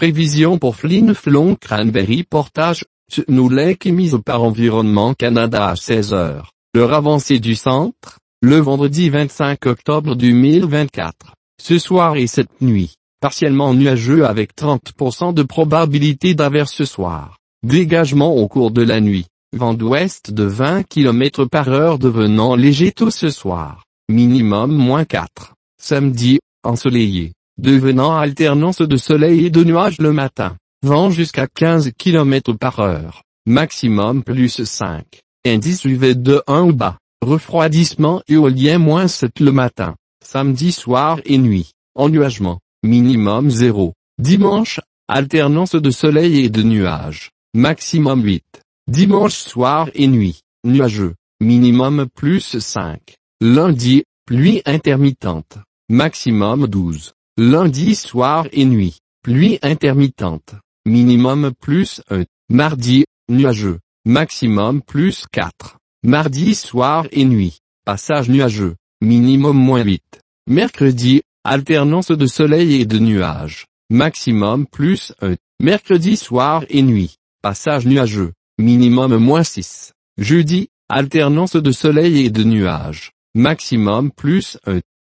Prévision pour Flin Flon Cranberry Portage, Snow Lake émise par Environnement Canada à 16h, l'heure avancée du centre, le vendredi 25 octobre 2024. Ce soir et cette nuit, partiellement nuageux avec 30% de probabilité d'averse ce soir. Dégagement au cours de la nuit, vent d'ouest de 20 km/h devenant léger tôt ce soir, minimum -4. Samedi, ensoleillé, devenant alternance de soleil et de nuages le matin, vent jusqu'à 15 km/h, maximum +5. Indice UV de 1 ou bas, refroidissement éolien -7 le matin. Samedi soir et nuit, ennuagement, minimum 0. Dimanche, alternance de soleil et de nuages, maximum 8. Dimanche soir et nuit, nuageux, minimum +5. Lundi, pluie intermittente, maximum 12. Lundi soir et nuit, pluie intermittente, minimum +1. Mardi, nuageux, maximum +4. Mardi soir et nuit, passage nuageux, minimum -8. Mercredi, alternance de soleil et de nuages, maximum +1. Mercredi soir et nuit, passage nuageux, minimum -6. Jeudi, alternance de soleil et de nuages, maximum +1.